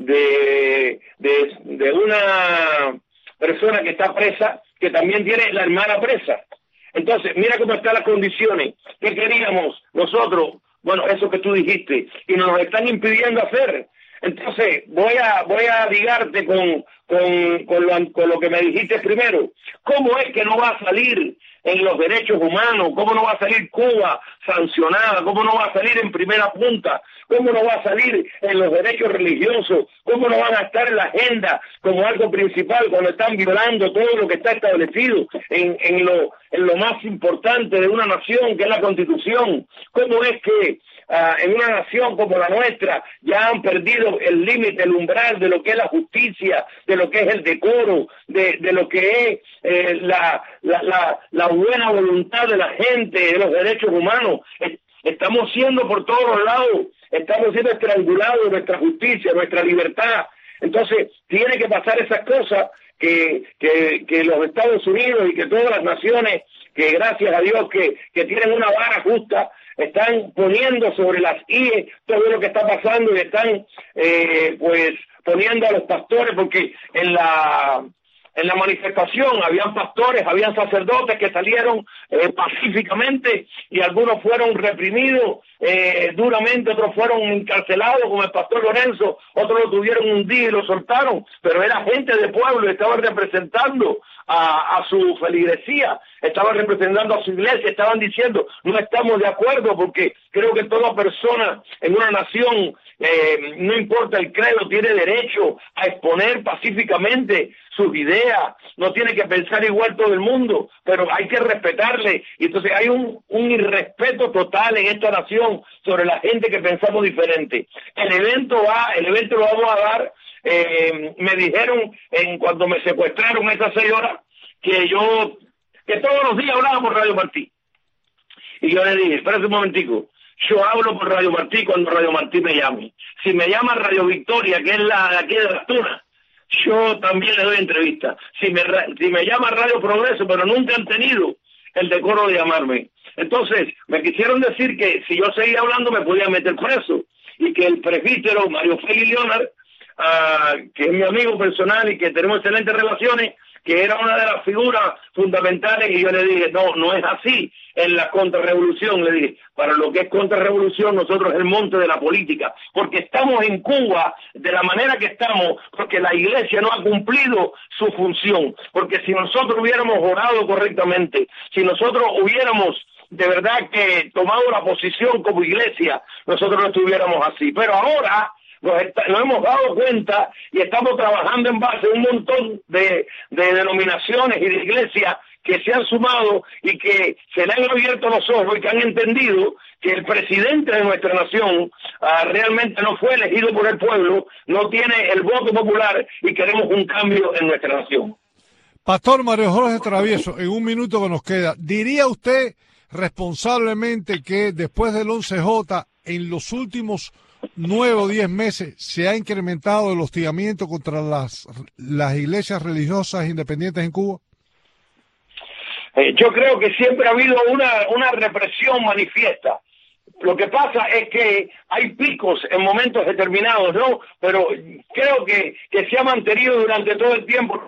de, de, de una persona que está presa, que también tiene la hermana presa. Entonces, mira cómo están las condiciones. ¿Qué queríamos nosotros? Bueno, eso que tú dijiste, y nos lo están impidiendo hacer. Entonces, voy a voy a digarte con, con, con, lo, con lo que me dijiste primero. ¿Cómo es que no va a salir en los derechos humanos? ¿Cómo no va a salir Cuba sancionada? ¿Cómo no va a salir en primera punta? ¿Cómo no va a salir en los derechos religiosos? ¿Cómo no van a estar en la agenda como algo principal cuando están violando todo lo que está establecido en, en, lo, en lo más importante de una nación, que es la Constitución? ¿Cómo es que Uh, en una nación como la nuestra ya han perdido el límite, el umbral de lo que es la justicia, de lo que es el decoro, de, de lo que es eh, la, la, la, la buena voluntad de la gente, de los derechos humanos? Estamos siendo por todos los lados, estamos siendo estrangulados, nuestra justicia, nuestra libertad. Entonces tiene que pasar esas cosas que, que, que los Estados Unidos y que todas las naciones, que gracias a Dios que, que tienen una vara justa, están poniendo sobre las I E todo lo que está pasando, y están eh, pues poniendo a los pastores, porque en la en la manifestación habían pastores, habían sacerdotes que salieron eh, pacíficamente y algunos fueron reprimidos eh, duramente, otros fueron encarcelados como el pastor Lorenzo, otros lo tuvieron un día y lo soltaron, pero era gente de pueblo y estaba representando a, a su feligresía, estaban representando a su iglesia, estaban diciendo no estamos de acuerdo porque creo que toda persona en una nación, eh, no importa el credo, tiene derecho a exponer pacíficamente sus ideas, no tiene que pensar igual todo el mundo, pero hay que respetarle, y entonces hay un, un irrespeto total en esta nación sobre la gente que pensamos diferente. El evento va, el evento lo vamos a dar, eh, me dijeron en cuando me secuestraron esas seis horas, que yo, que todos los días hablaba por Radio Martí, y yo le dije, espérate un momentico, yo hablo por Radio Martí cuando Radio Martí me llame, si me llama Radio Victoria, que es la de aquí de Las Tunas, yo también le doy entrevista. Si me, si me llama Radio Progreso, pero nunca han tenido el decoro de llamarme. Entonces, me quisieron decir que si yo seguía hablando me podía meter preso y que el presbítero Mario Félix Leonard, uh, que es mi amigo personal y que tenemos excelentes relaciones, que era una de las figuras fundamentales, y yo le dije, no, no es así en la contrarrevolución, le dije, para lo que es contrarrevolución nosotros es el monte de la política, porque estamos en Cuba de la manera que estamos, porque la iglesia no ha cumplido su función, porque si nosotros hubiéramos orado correctamente, si nosotros hubiéramos de verdad que tomado la posición como iglesia, nosotros no estuviéramos así, pero ahora Nos, está, nos hemos dado cuenta y estamos trabajando en base a un montón de, de denominaciones y de iglesias que se han sumado y que se le han abierto los ojos y que han entendido que el presidente de nuestra nación uh, realmente no fue elegido por el pueblo, no tiene el voto popular y queremos un cambio en nuestra nación. Pastor Mario Jorge Travieso, en un minuto que nos queda, ¿diría usted responsablemente que después del once J en los últimos nueve o diez meses se ha incrementado el hostigamiento contra las, las iglesias religiosas independientes en Cuba? Eh, yo creo que siempre ha habido una, una represión manifiesta. Lo que pasa es que hay picos en momentos determinados, ¿no? Pero creo que, que se ha mantenido durante todo el tiempo.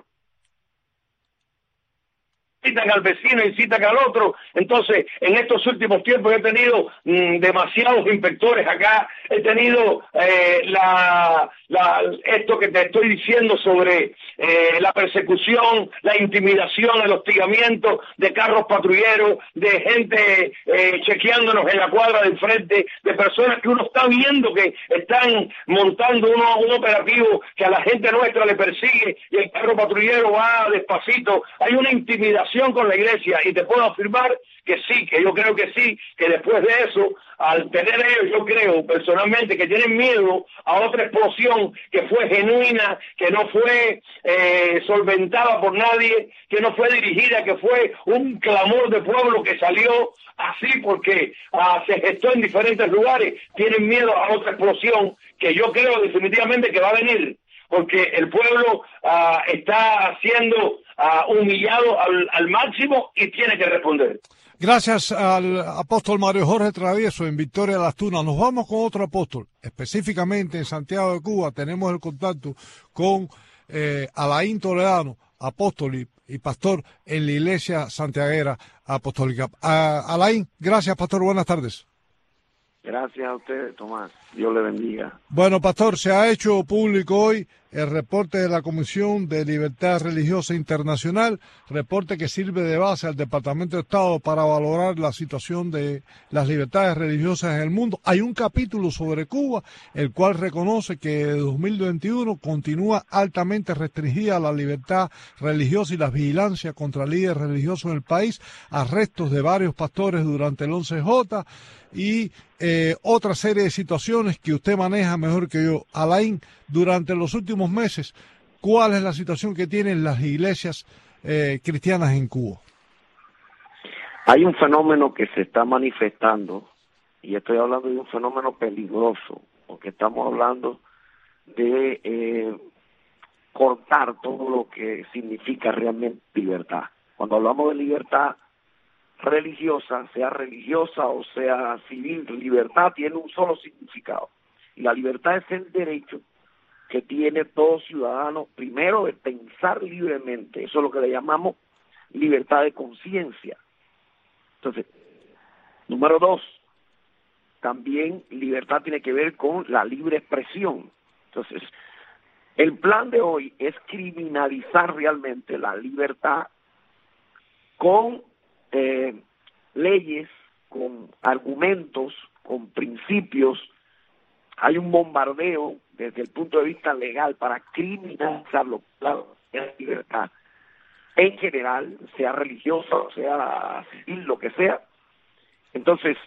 Incitan al vecino, incitan al otro. Entonces, en estos últimos tiempos he tenido mmm, demasiados inspectores acá, he tenido eh, la, la, esto que te estoy diciendo sobre eh, la persecución, la intimidación, el hostigamiento de carros patrulleros, de gente eh, chequeándonos en la cuadra del frente, de personas que uno está viendo que están montando uno, un operativo que a la gente nuestra le persigue y el carro patrullero va despacito. Hay una intimidación con la iglesia y te puedo afirmar que sí, que yo creo que sí, que después de eso, al tener ellos, yo creo personalmente que tienen miedo a otra explosión que fue genuina, que no fue eh, solventada por nadie, que no fue dirigida, que fue un clamor de pueblo que salió así porque uh, se gestó en diferentes lugares, tienen miedo a otra explosión que yo creo definitivamente que va a venir, porque el pueblo uh, está siendo uh, humillado al, al máximo y tiene que responder. Gracias al apóstol Mario Jorge Travieso en Victoria de Las Tunas. Nos vamos con otro apóstol, específicamente en Santiago de Cuba. Tenemos el contacto con eh, Alain Toledano, apóstol y, y pastor en la iglesia santiaguera apostólica. Uh, Alain, gracias, pastor, buenas tardes. Gracias a usted, Tomás. Dios le bendiga. Bueno, pastor, se ha hecho público hoy el reporte de la Comisión de Libertad Religiosa Internacional, reporte que sirve de base al Departamento de Estado para valorar la situación de las libertades religiosas en el mundo. Hay un capítulo sobre Cuba, el cual reconoce que de dos mil veintiuno continúa altamente restringida la libertad religiosa y la vigilancia contra líderes religiosos en el país, arrestos de varios pastores durante el once J y eh, otra serie de situaciones que usted maneja mejor que yo. Alain, durante los últimos meses, ¿cuál es la situación que tienen las iglesias eh, cristianas en Cuba? Hay un fenómeno que se está manifestando, y estoy hablando de un fenómeno peligroso, porque estamos hablando de eh, cortar todo lo que significa realmente libertad. Cuando hablamos de libertad religiosa, sea religiosa o sea civil, libertad tiene un solo significado. Y la libertad es el derecho que tiene todo ciudadano, primero de pensar libremente, eso es lo que le llamamos libertad de conciencia. Entonces, número dos, también libertad tiene que ver con la libre expresión. Entonces, el plan de hoy es criminalizar realmente la libertad con eh, leyes, con argumentos, con principios. Hay un bombardeo desde el punto de vista legal para criminalizarlo, claro, la libertad en general, sea religiosa, sea civil, lo que sea. Entonces,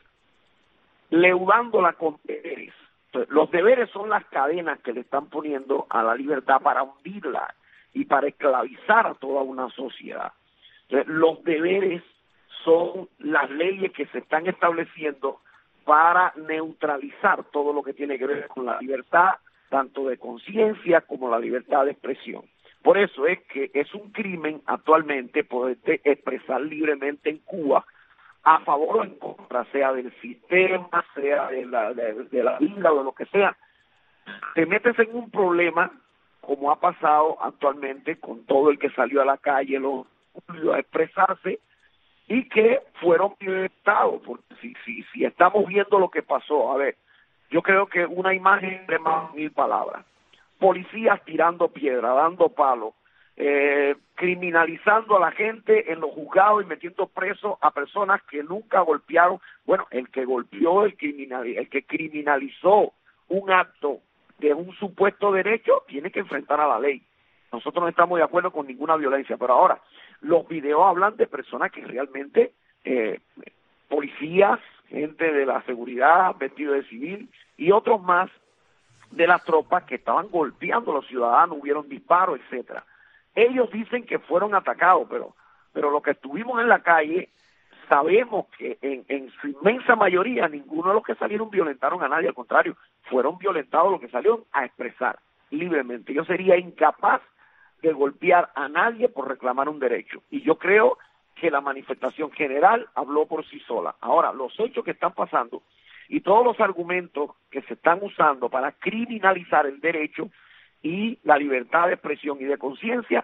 leudándola con deberes. Entonces, los deberes son las cadenas que le están poniendo a la libertad para hundirla y para esclavizar a toda una sociedad. Entonces, los deberes son las leyes que se están estableciendo para neutralizar todo lo que tiene que ver con la libertad, tanto de conciencia como la libertad de expresión. Por eso es que es un crimen actualmente poder expresar libremente en Cuba a favor o en contra, sea del sistema, sea de la, de, de la vida o de lo que sea. Te metes en un problema, como ha pasado actualmente con todo el que salió a la calle lo, a expresarse, y que fueron violentados, porque si, si, si estamos viendo lo que pasó, a ver, yo creo que una imagen de más mil palabras. Policías tirando piedra, dando palos, eh, criminalizando a la gente en los juzgados y metiendo presos a personas que nunca golpearon. Bueno, el que golpeó, el, criminal, el que criminalizó un acto de un supuesto derecho, tiene que enfrentar a la ley. Nosotros no estamos de acuerdo con ninguna violencia, pero ahora, los videos hablan de personas que realmente, eh, policías, gente de la seguridad, vestidos de civil, y otros más de las tropas que estaban golpeando a los ciudadanos, hubieron disparos, etcétera. Ellos dicen que fueron atacados, pero pero los que estuvimos en la calle sabemos que en, en su inmensa mayoría ninguno de los que salieron violentaron a nadie, al contrario, fueron violentados los que salieron a expresar libremente. Yo sería incapaz de golpear a nadie por reclamar un derecho, y yo creo que la manifestación general habló por sí sola. Ahora, los hechos que están pasando y todos los argumentos que se están usando para criminalizar el derecho y la libertad de expresión y de conciencia,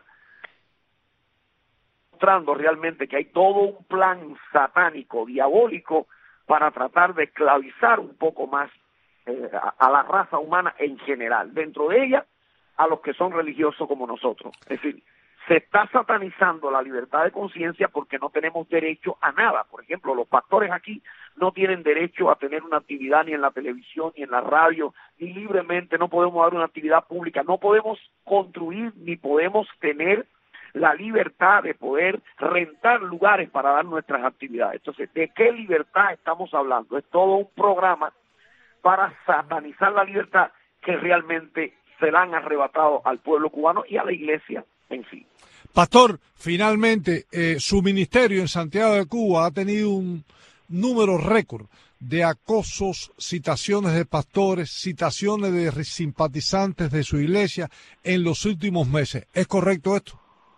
mostrando realmente que hay todo un plan satánico, diabólico, para tratar de esclavizar un poco más eh, a, a la raza humana en general, dentro de ella a los que son religiosos como nosotros. Es decir, se está satanizando la libertad de conciencia porque no tenemos derecho a nada. Por ejemplo, los pastores aquí no tienen derecho a tener una actividad ni en la televisión, ni en la radio, ni libremente, no podemos dar una actividad pública, no podemos construir, ni podemos tener la libertad de poder rentar lugares para dar nuestras actividades. Entonces, ¿de qué libertad estamos hablando? Es todo un programa para satanizar la libertad que realmente se la han arrebatado al pueblo cubano y a la iglesia en sí. Pastor, finalmente, eh, su ministerio en Santiago de Cuba ha tenido un número récord de acosos, citaciones de pastores, citaciones de simpatizantes de su iglesia en los últimos meses. ¿Es correcto esto?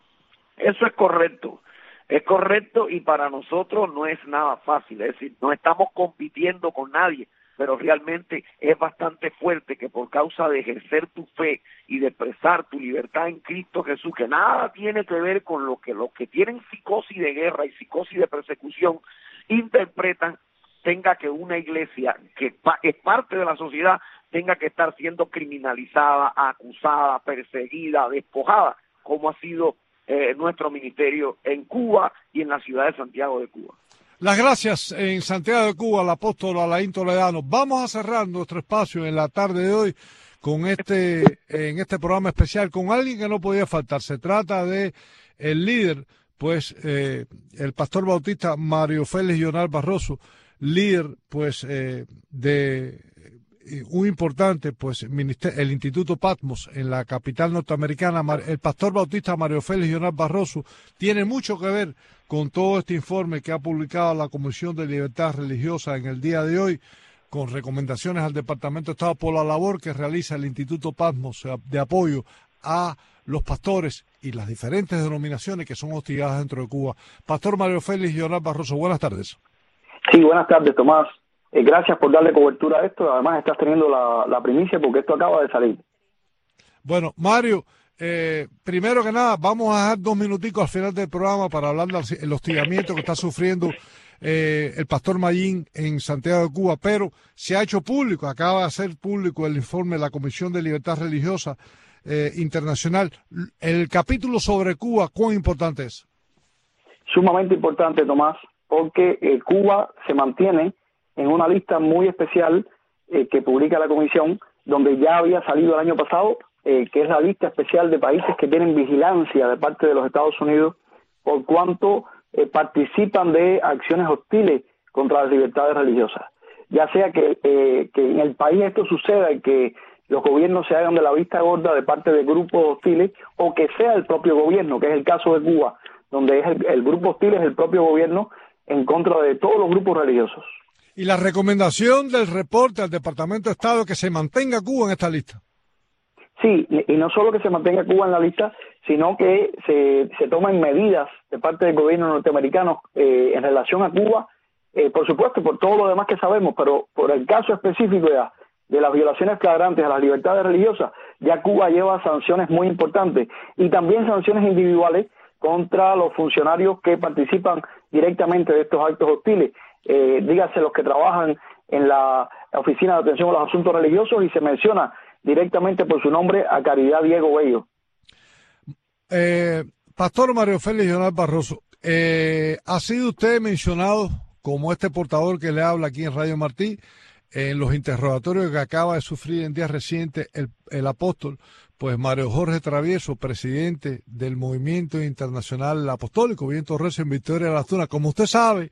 Eso es correcto. Es correcto, y para nosotros no es nada fácil. Es decir, no estamos compitiendo con nadie, pero realmente es bastante fuerte que por causa de ejercer tu fe y de expresar tu libertad en Cristo Jesús, que nada tiene que ver con lo que los que tienen psicosis de guerra y psicosis de persecución interpretan, tenga que una iglesia que es parte de la sociedad tenga que estar siendo criminalizada, acusada, perseguida, despojada, como ha sido eh, nuestro ministerio en Cuba y en la ciudad de Santiago de Cuba. Las gracias en Santiago de Cuba al apóstol Alain Toledano. Vamos a cerrar nuestro espacio en la tarde de hoy con este en este programa especial con alguien que no podía faltar. Se trata de el líder, pues eh, el pastor bautista Mario Félix Leonard Barroso, líder pues eh, de un importante pues el Instituto Patmos en la capital norteamericana. El pastor bautista Mario Félix Leonard Barroso tiene mucho que ver con todo este informe que ha publicado la Comisión de Libertad Religiosa en el día de hoy, con recomendaciones al Departamento de Estado por la labor que realiza el Instituto Patmos de apoyo a los pastores y las diferentes denominaciones que son hostigadas dentro de Cuba. Pastor Mario Félix Leonard Barroso, buenas tardes. Sí, buenas tardes, Tomás. Eh, gracias por darle cobertura a esto. Además, estás teniendo la, la primicia porque esto acaba de salir. Bueno, Mario, eh, primero que nada, vamos a dejar dos minuticos al final del programa para hablar del hostigamiento que está sufriendo eh, el pastor Mayín en Santiago de Cuba, pero se ha hecho público, acaba de hacer público el informe de la Comisión de Libertad Religiosa eh, Internacional. El capítulo sobre Cuba, ¿cuán importante es? Sumamente importante, Tomás, porque eh, Cuba se mantiene en una lista muy especial eh, que publica la Comisión, donde ya había salido el año pasado, eh, que es la lista especial de países que tienen vigilancia de parte de los Estados Unidos por cuanto eh, participan de acciones hostiles contra las libertades religiosas. Ya sea que, eh, que en el país esto suceda y que los gobiernos se hagan de la vista gorda de parte de grupos hostiles, o que sea el propio gobierno, que es el caso de Cuba, donde es el, el grupo hostil es el propio gobierno en contra de todos los grupos religiosos. Y la recomendación del reporte al Departamento de Estado es que se mantenga Cuba en esta lista. Sí, y no solo que se mantenga Cuba en la lista, sino que se, se tomen medidas de parte del gobierno norteamericano eh, en relación a Cuba, eh, por supuesto, por todo lo demás que sabemos, pero por el caso específico ya de las violaciones flagrantes a las libertades religiosas, ya Cuba lleva sanciones muy importantes y también sanciones individuales contra los funcionarios que participan directamente de estos actos hostiles. Eh, dígase los que trabajan en la Oficina de Atención a los Asuntos Religiosos, y se menciona directamente por su nombre a Caridad Diego Bello. Eh, Pastor Mario Félix Leonel Barroso, eh, ¿ha sido usted mencionado como este portador que le habla aquí en Radio Martí en los interrogatorios que acaba de sufrir en días recientes el, el apóstol, pues Mario Jorge Travieso, presidente del Movimiento Internacional Apostólico Viento Recio en Victoria de las Tunas? Como usted sabe,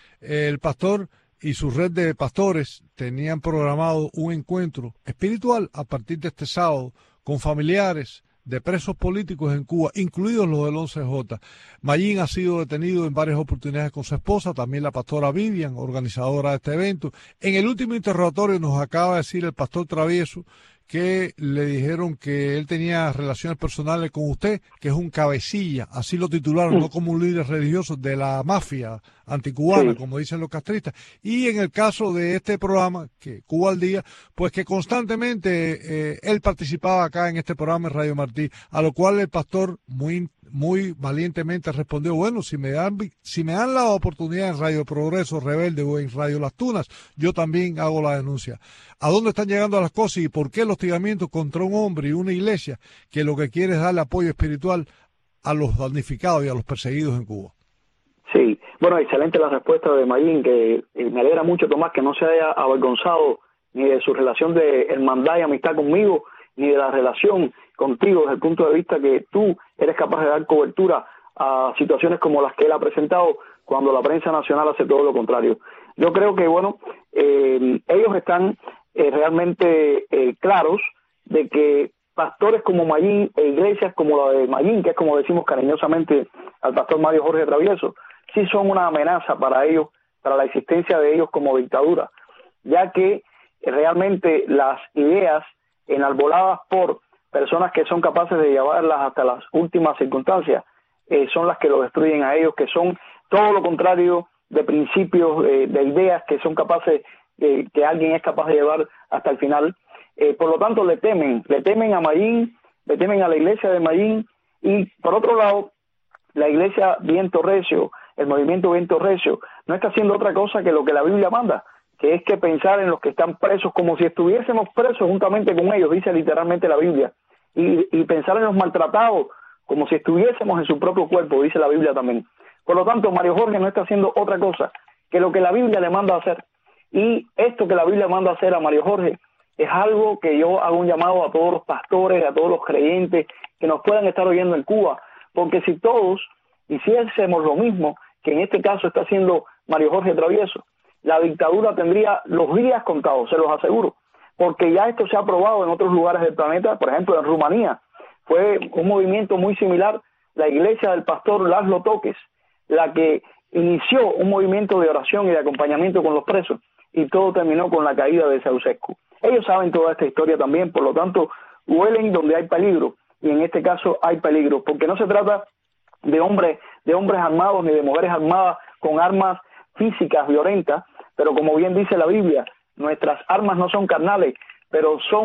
el pastor y su red de pastores tenían programado un encuentro espiritual a partir de este sábado con familiares de presos políticos en Cuba, incluidos los del once J. Mayín ha sido detenido en varias oportunidades con su esposa, también la pastora Vivian, organizadora de este evento. En el último interrogatorio nos acaba de decir el pastor Travieso que le dijeron que él tenía relaciones personales con usted, que es un cabecilla, así lo titularon, no como un líder religioso de la mafia anticubana, sí, como dicen los castristas. Y en el caso de este programa, que Cuba al Día, pues que constantemente eh, él participaba acá en este programa en Radio Martí, a lo cual el pastor muy muy valientemente respondió: bueno, si me dan si me dan la oportunidad en Radio Progreso Rebelde o en Radio Las Tunas, yo también hago la denuncia. ¿A dónde están llegando las cosas y por qué el hostigamiento contra un hombre y una iglesia que lo que quiere es darle apoyo espiritual a los damnificados y a los perseguidos en Cuba? Sí, bueno, excelente la respuesta de Mayín, que eh, me alegra mucho, Tomás, que no se haya avergonzado ni de su relación de hermandad y amistad conmigo, ni de la relación contigo desde el punto de vista que tú eres capaz de dar cobertura a situaciones como las que él ha presentado, cuando la prensa nacional hace todo lo contrario. Yo creo que, bueno, eh, ellos están eh, realmente eh, claros de que pastores como Mayín e iglesias como la de Mayín, que es como decimos cariñosamente al pastor Mario Jorge Travieso, sí son una amenaza para ellos, para la existencia de ellos como dictadura, ya que eh, realmente las ideas enarboladas por personas que son capaces de llevarlas hasta las últimas circunstancias eh, son las que lo destruyen a ellos, que son todo lo contrario de principios, eh, de ideas que son capaces, eh, que alguien es capaz de llevar hasta el final. Eh, por lo tanto, le temen, le temen a Mayín, le temen a la iglesia de Mayín, y por otro lado, la iglesia Viento Recio, el movimiento Viento Recio, no está haciendo otra cosa que lo que la Biblia manda, que es que pensar en los que están presos como si estuviésemos presos juntamente con ellos, dice literalmente la Biblia, y, y pensar en los maltratados como si estuviésemos en su propio cuerpo, dice la Biblia también. Por lo tanto, Mario Jorge no está haciendo otra cosa que lo que la Biblia le manda a hacer, y esto que la Biblia manda a hacer a Mario Jorge es algo que yo hago un llamado a todos los pastores, a todos los creyentes que nos puedan estar oyendo en Cuba, porque si todos hiciésemos lo mismo que en este caso está haciendo Mario Jorge Travieso, la dictadura tendría los días contados, se los aseguro, porque ya esto se ha probado en otros lugares del planeta. Por ejemplo, en Rumanía fue un movimiento muy similar, la iglesia del pastor Laszlo Toques, la que inició un movimiento de oración y de acompañamiento con los presos, y todo terminó con la caída de Ceausescu. Ellos saben toda esta historia también, por lo tanto, huelen donde hay peligro, y en este caso hay peligro, porque no se trata de hombres, de hombres armados ni de mujeres armadas con armas físicas violentas, pero como bien dice la Biblia, nuestras armas no son carnales, pero son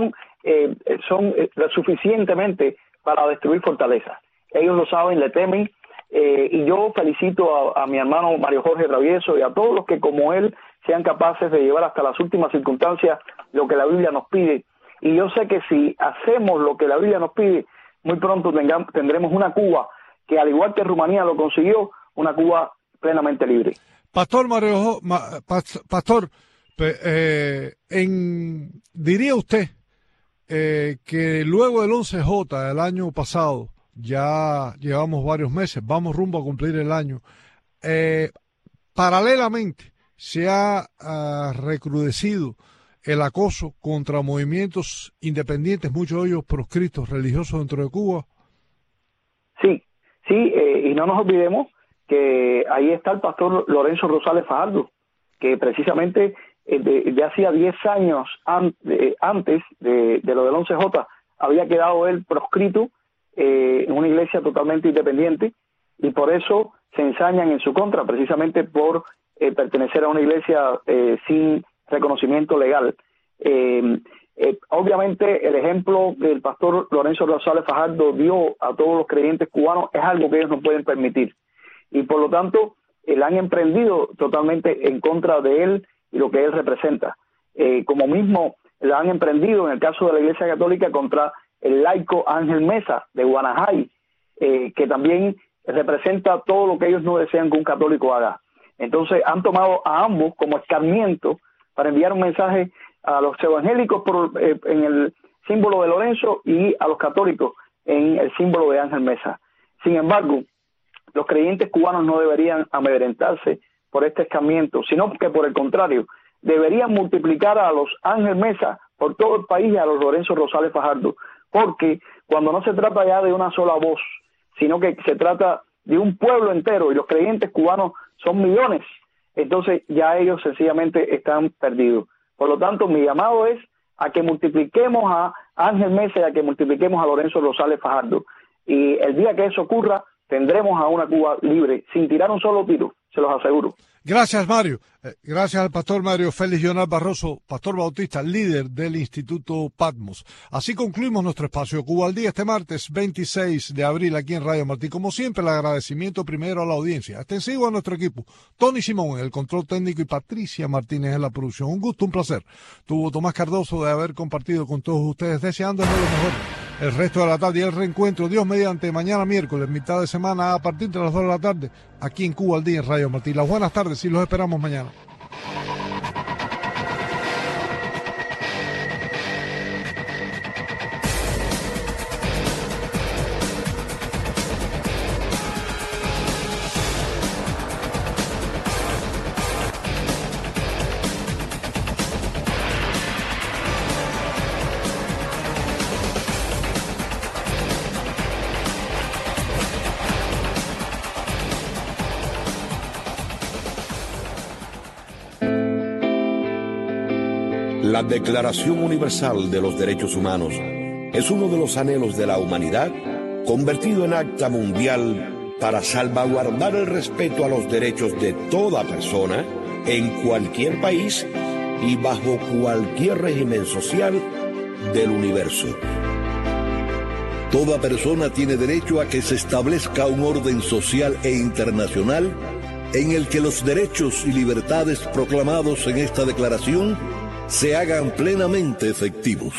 eh, son eh, suficientemente para destruir fortalezas. Ellos lo saben, le temen, eh, y yo felicito a, a mi hermano Mario Jorge Travieso y a todos los que como él sean capaces de llevar hasta las últimas circunstancias lo que la Biblia nos pide. Y yo sé que si hacemos lo que la Biblia nos pide, muy pronto tengamos, tendremos una Cuba que, al igual que Rumanía lo consiguió, una Cuba plenamente libre. Pastor Mario, Pastor, eh, en, diría usted eh, que luego del once J del año pasado, ya llevamos varios meses, vamos rumbo a cumplir el año, eh, paralelamente se ha uh, recrudecido el acoso contra movimientos independientes, muchos de ellos proscritos religiosos dentro de Cuba. Sí, sí, eh, y no nos olvidemos que ahí está el pastor Lorenzo Rosales Fajardo, que precisamente eh, de, de hacía diez años an, de, antes de, de lo del once J había quedado él proscrito eh, en una iglesia totalmente independiente, y por eso se ensañan en su contra, precisamente por eh, pertenecer a una iglesia eh, sin reconocimiento legal. Eh, eh, obviamente el ejemplo que el pastor Lorenzo Rosales Fajardo dio a todos los creyentes cubanos es algo que ellos no pueden permitir, y por lo tanto eh, han emprendido totalmente en contra de él y lo que él representa, eh, como mismo la han emprendido en el caso de la Iglesia Católica contra el laico Ángel Mesa de Guanajay, eh, que también representa todo lo que ellos no desean que un católico haga. Entonces han tomado a ambos como escarmiento para enviar un mensaje a los evangélicos por, eh, en el símbolo de Lorenzo, y a los católicos en el símbolo de Ángel Mesa. Sin embargo, los creyentes cubanos no deberían amedrentarse por este escarmiento, sino que por el contrario, deberían multiplicar a los Ángel Mesa por todo el país y a los Lorenzo Rosales Fajardo, porque cuando no se trata ya de una sola voz, sino que se trata de un pueblo entero, y los creyentes cubanos son millones, entonces ya ellos sencillamente están perdidos. Por lo tanto, mi llamado es a que multipliquemos a Ángel Mesa y a que multipliquemos a Lorenzo Rosales Fajardo. Y el día que eso ocurra, tendremos a una Cuba libre, sin tirar un solo tiro, se los aseguro. Gracias, Mario. Eh, gracias al pastor Mario Félix Jonás Barroso, pastor bautista, líder del Instituto Patmos. Así concluimos nuestro espacio Cuba al Día este martes veintiséis de abril aquí en Radio Martí. Como siempre, el agradecimiento primero a la audiencia, extensivo a nuestro equipo, Tony Simón en el control técnico y Patricia Martínez en la producción. Un gusto, un placer. Tuvo Tomás Cardoso de haber compartido con todos ustedes, deseándoles lo mejor el resto de la tarde y el reencuentro, Dios mediante, mañana miércoles, mitad de semana, a partir de las dos de la tarde, aquí en Cuba al Día en Radio Martí. Las buenas tardes y los esperamos mañana. La Declaración Universal de los Derechos Humanos es uno de los anhelos de la humanidad convertido en acta mundial para salvaguardar el respeto a los derechos de toda persona en cualquier país y bajo cualquier régimen social del universo. Toda persona tiene derecho a que se establezca un orden social e internacional en el que los derechos y libertades proclamados en esta declaración se hagan plenamente efectivos.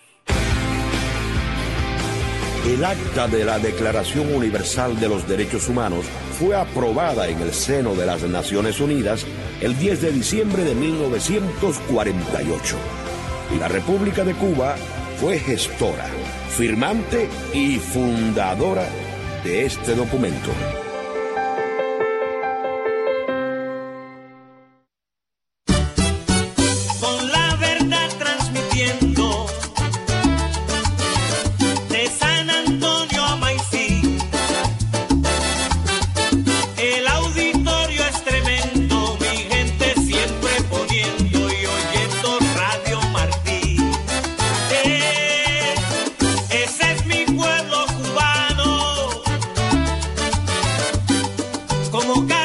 El acta de la Declaración Universal de los Derechos Humanos fue aprobada en el seno de las Naciones Unidas el diez de diciembre de mil novecientos cuarenta y ocho. Y la República de Cuba fue gestora, firmante y fundadora de este documento. Como